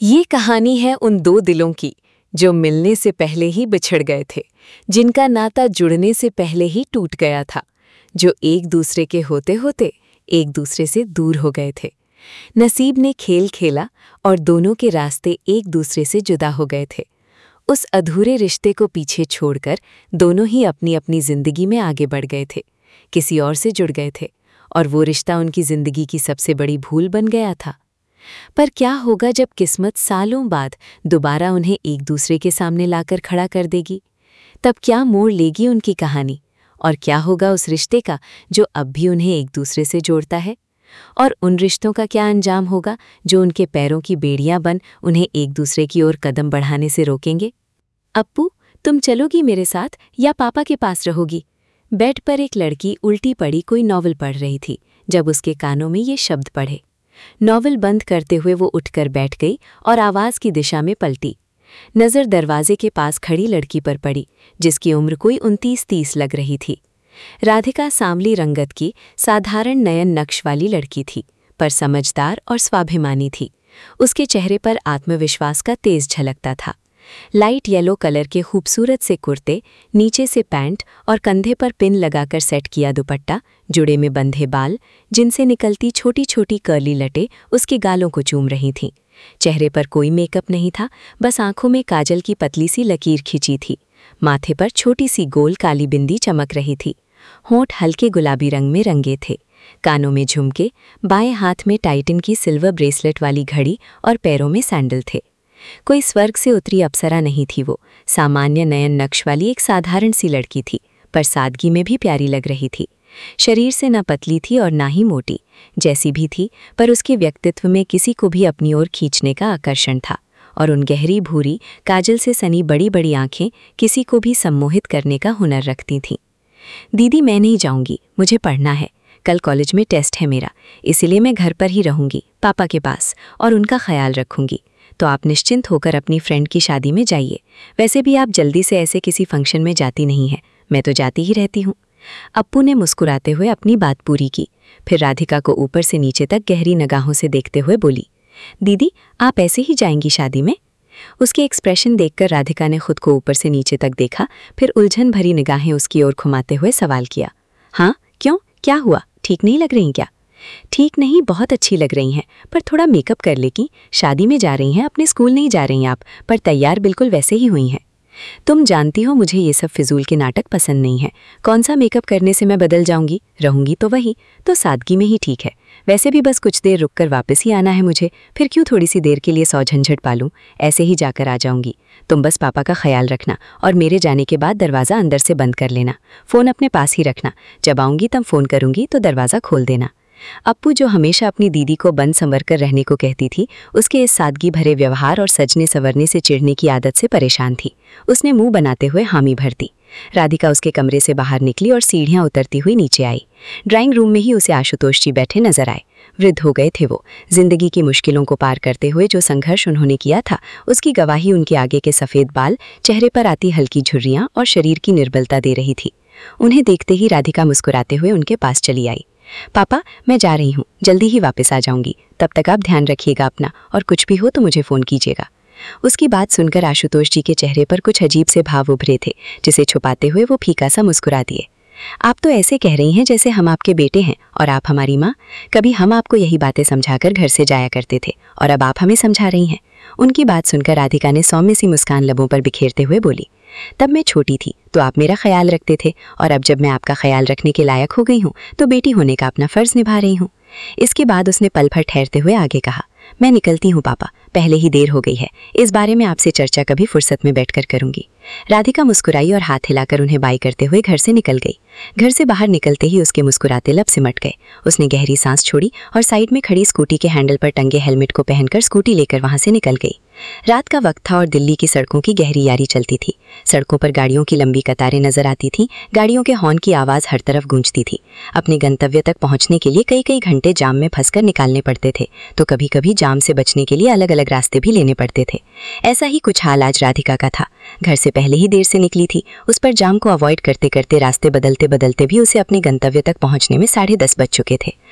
ये कहानी है उन दो दिलों की जो मिलने से पहले ही बिछड़ गए थे, जिनका नाता जुड़ने से पहले ही टूट गया था, जो एक दूसरे के होते होते एक दूसरे से दूर हो गए थे। नसीब ने खेल खेला और दोनों के रास्ते एक दूसरे से जुदा हो गए थे। उस अधूरे रिश्ते को पीछे छोड़कर दोनों ही अपनी अपनी जिंदगी में आगे बढ़ गए थे, किसी और से जुड़ गए थे, और वो रिश्ता उनकी जिंदगी की सबसे बड़ी भूल बन गया था। पर क्या होगा जब किस्मत सालों बाद दोबारा उन्हें एक दूसरे के सामने लाकर खड़ा कर देगी? तब क्या मोड़ लेगी उनकी कहानी, और क्या होगा उस रिश्ते का जो अब भी उन्हें एक दूसरे से जोड़ता है? और उन रिश्तों का क्या अंजाम होगा जो उनके पैरों की बेड़ियां बन उन्हें एक दूसरे की ओर कदम बढ़ाने से रोकेंगे? अप्पू, तुम चलोगी मेरे साथ या पापा के पास रहोगी? बेड पर एक लड़की उल्टी पड़ी कोई नॉवल पढ़ रही थी जब उसके कानों में ये शब्द पढ़े। नॉवल बंद करते हुए वो उठकर बैठ गई और आवाज की दिशा में पलटी। नज़र दरवाजे के पास खड़ी लड़की पर पड़ी, जिसकी उम्र कोई 29-30 लग रही थी। राधिका सांवली रंगत की साधारण नयन नक्श वाली लड़की थी, पर समझदार और स्वाभिमानी थी। उसके चेहरे पर आत्मविश्वास का तेज झलकता था। लाइट येलो कलर के खूबसूरत से कुर्ते, नीचे से पैंट और कंधे पर पिन लगाकर सेट किया दुपट्टा, जुड़े में बंधे बाल, जिनसे निकलती छोटी छोटी कर्ली लटें उसके गालों को चूम रही थीं। चेहरे पर कोई मेकअप नहीं था, बस आंखों में काजल की पतली सी लकीर खिंची थी। माथे पर छोटी सी गोल काली बिंदी चमक रही थी। होंठ हल्के गुलाबी रंग में रंगे थे। कानों में झुमके, बाएं हाथ में टाइटन की सिल्वर ब्रेसलेट वाली घड़ी और पैरों में सैंडल थे। कोई स्वर्ग से उतरी अप्सरा नहीं थी वो, सामान्य नयन नक्श वाली एक साधारण सी लड़की थी, पर सादगी में भी प्यारी लग रही थी। शरीर से न पतली थी और ना ही मोटी, जैसी भी थी, पर उसके व्यक्तित्व में किसी को भी अपनी ओर खींचने का आकर्षण था, और उन गहरी भूरी काजल से सनी बड़ी बड़ी आंखें किसी को भी सम्मोहित करने का हुनर रखती थीं। दीदी, मैं नहीं जाऊंगी, मुझे पढ़ना है। कल कॉलेज में टेस्ट है मेरा, इसीलिए मैं घर पर ही रहूंगी, पापा के पास, और उनका ख्याल रखूंगी। तो आप निश्चिंत होकर अपनी फ्रेंड की शादी में जाइए। वैसे भी आप जल्दी से ऐसे किसी फंक्शन में जाती नहीं हैं, मैं तो जाती ही रहती हूँ। अप्पू ने मुस्कुराते हुए अपनी बात पूरी की, फिर राधिका को ऊपर से नीचे तक गहरी निगाहों से देखते हुए बोली, दीदी, आप ऐसे ही जाएंगी शादी में? उसके एक्सप्रेशन देखकर राधिका ने खुद को ऊपर से नीचे तक देखा, फिर उलझन भरी निगाहें उसकी ओर घुमाते हुए सवाल किया, हाँ क्यों, क्या हुआ, ठीक नहीं लग रही क्या? ठीक नहीं, बहुत अच्छी लग रही हैं, पर थोड़ा मेकअप कर लेगी। शादी में जा रही हैं, अपने स्कूल नहीं जा रही हैं आप, पर तैयार बिल्कुल वैसे ही हुई हैं। तुम जानती हो मुझे ये सब फिजूल के नाटक पसंद नहीं है। कौन सा मेकअप करने से मैं बदल जाऊंगी, रहूंगी तो वही, तो सादगी में ही ठीक है। वैसे भी बस कुछ देर रुककर वापस ही आना है मुझे, फिर क्यों थोड़ी सी देर के लिए सौ झंझट पालूं, ऐसे ही जाकर आ जाऊंगी। तुम बस पापा का ख्याल रखना, और मेरे जाने के बाद दरवाज़ा अंदर से बंद कर लेना। फ़ोन अपने पास ही रखना, जब आऊँगी तब फ़ोन करूँगी तो दरवाज़ा खोल देना। अप्पू, जो हमेशा अपनी दीदी को बंद संवर कर रहने को कहती थी, उसके इस सादगी भरे व्यवहार और सजने संवरने से चिढ़ने की आदत से परेशान थी। उसने मुंह बनाते हुए हामी भर दी। राधिका उसके कमरे से बाहर निकली और सीढ़ियां उतरती हुई नीचे आई। ड्राइंग रूम में ही उसे आशुतोष जी बैठे नजर आए। वृद्ध हो गए थे वो। जिंदगी की मुश्किलों को पार करते हुए जो संघर्ष उन्होंने किया था, उसकी गवाही उनके आगे के सफ़ेद बाल, चेहरे पर आती हल्की झुर्रियाँ और शरीर की निर्बलता दे रही थी। उन्हें देखते ही राधिका मुस्कुराते हुए उनके पास चली आई। पापा, मैं जा रही हूँ, जल्दी ही वापस आ जाऊंगी। तब तक आप ध्यान रखिएगा अपना, और कुछ भी हो तो मुझे फ़ोन कीजिएगा। उसकी बात सुनकर आशुतोष जी के चेहरे पर कुछ अजीब से भाव उभरे थे, जिसे छुपाते हुए वो फीका सा मुस्कुरा दिए। आप तो ऐसे कह रही हैं जैसे हम आपके बेटे हैं और आप हमारी माँ। कभी हम आपको यही बातें समझाकर घर से जाया करते थे, और अब आप हमें समझा रही हैं। उनकी बात सुनकर राधिका ने सौम्य सी मुस्कान लबों पर बिखेरते हुए बोली, तब मैं छोटी थी तो आप मेरा ख्याल रखते थे, और अब जब मैं आपका ख्याल रखने के लायक हो गई हूँ तो बेटी होने का अपना फ़र्ज़ निभा रही हूँ। इसके बाद उसने पल भर ठहरते हुए आगे कहा, मैं निकलती हूँ पापा, पहले ही देर हो गई है। इस बारे में आपसे चर्चा कभी फुर्सत में बैठकर करूँगी। राधिका मुस्कुराई और हाथ हिलाकर उन्हें बाय करते हुए घर से निकल गई। घर से बाहर निकलते ही उसके मुस्कुराते लब सिमट गए। उसने गहरी सांस छोड़ी और साइड में खड़ी स्कूटी के हैंडल पर टंगे हेलमेट को पहनकर स्कूटी लेकर वहां से निकल गई। रात का वक्त था और दिल्ली की सड़कों की गहरी यारी चलती थी। सड़कों पर गाड़ियों की लंबी कतारें नजर आती थीं। गाड़ियों के हॉर्न की आवाज़ हर तरफ गूंजती थी। अपने गंतव्य तक पहुंचने के लिए कई कई घंटे जाम में फंसकर निकालने पड़ते थे, तो कभी कभी जाम से बचने के लिए अलग अलग रास्ते भी लेने पड़ते थे। ऐसा ही कुछ हाल आज राधिका का था। घर से पहले ही देर से निकली थी। उस पर जाम को अवॉइड करते करते रास्ते बदलते बदलते भी उसे अपने गंतव्य तक पहुंचने में 10:30 बज चुके थे।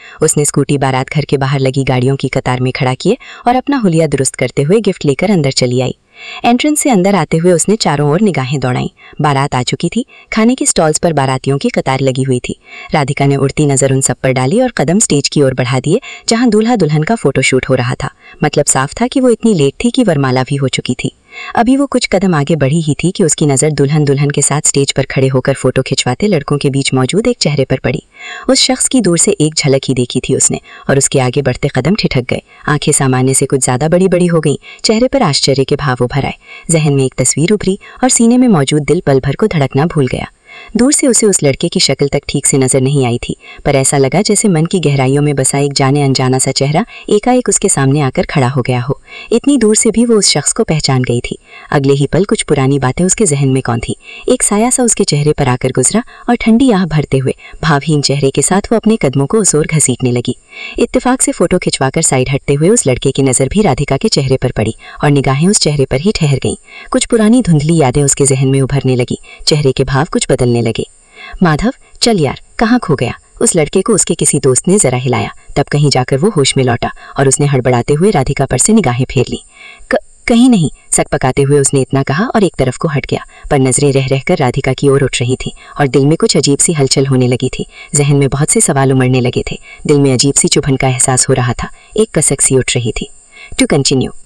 उसने स्कूटी बारात घर के बाहर लगी गाड़ियों की कतार में खड़ा किए और अपना हुलिया दुरुस्त करते हुए गिफ्ट लेकर अंदर चली आई। एंट्रेंस से अंदर आते हुए उसने चारों ओर निगाहें दौड़ाईं। बारात आ चुकी थी। खाने की स्टॉल्स पर बारातियों की कतार लगी हुई थी। राधिका ने उड़ती नजर उन सब पर डाली और कदम स्टेज की ओर बढ़ा दिए जहां दूल्हा दुल्हन का फोटोशूट हो रहा था। मतलब साफ था कि वो इतनी लेट थी कि वरमाला भी हो चुकी थी। अभी वो कुछ कदम आगे बढ़ी ही थी कि उसकी नज़र दुल्हन दुल्हन के साथ स्टेज पर खड़े होकर फोटो खिंचवाते लड़कों के बीच मौजूद एक चेहरे पर पड़ी। उस शख्स की दूर से एक झलक ही देखी थी उसने और उसके आगे बढ़ते कदम ठिठक गए। आंखें सामान्य से कुछ ज्यादा बड़ी बड़ी हो गईं। चेहरे पर आश्चर्य के भाव उभर आए। जहन में एक तस्वीर उभरी और सीने में मौजूद दिल पल भर को धड़कना भूल गया। दूर से उसे उस लड़के की शक्ल तक ठीक से नजर नहीं आई थी, पर ऐसा लगा जैसे मन की गहराइयों में बसा एक जाने अनजाना सा चेहरा एकाएक उसके सामने आकर खड़ा हो गया हो। इतनी दूर से भी वो उस शख्स को पहचान गई थी। अगले ही पल कुछ पुरानी बातें उसके जहन में कौन थी। एक साया सा उसके चेहरे पर आकर गुजरा और ठंडी आह भरते हुए भावहीन चेहरे के साथ वो अपने कदमों को उस ओर घसीटने लगी। इत्तेफाक से फोटो खिंचवाकर साइड हटते हुए उस लड़के की नजर भी राधिका के चेहरे पर पड़ी और निगाहें उस चेहरे पर ही ठहर गईं। कुछ पुरानी धुंधली यादें उसके जहन में उभरने लगी। चेहरे के भाव कुछ बदलने लगे। माधव, चल यार, कहाँ खो गया? उस लड़के को उसके किसी दोस्त ने जरा हिलाया। तब कहीं जाकर वो होश में लौटा और उसने हड़बड़ाते हुए राधिका पर से निगाहें फेर ली। कहीं नहीं, सकपकाते हुए उसने इतना कहा और एक तरफ को हट गया, पर नजरें रह रहकर राधिका की ओर उठ रही थी और दिल में कुछ अजीब सी हलचल होने लगी थी। जहन में बहुत से सवाल उमड़ने लगे थे। दिल में अजीब सी चुभन का एहसास हो रहा था। एक कसक सी उठ रही थी। To continue.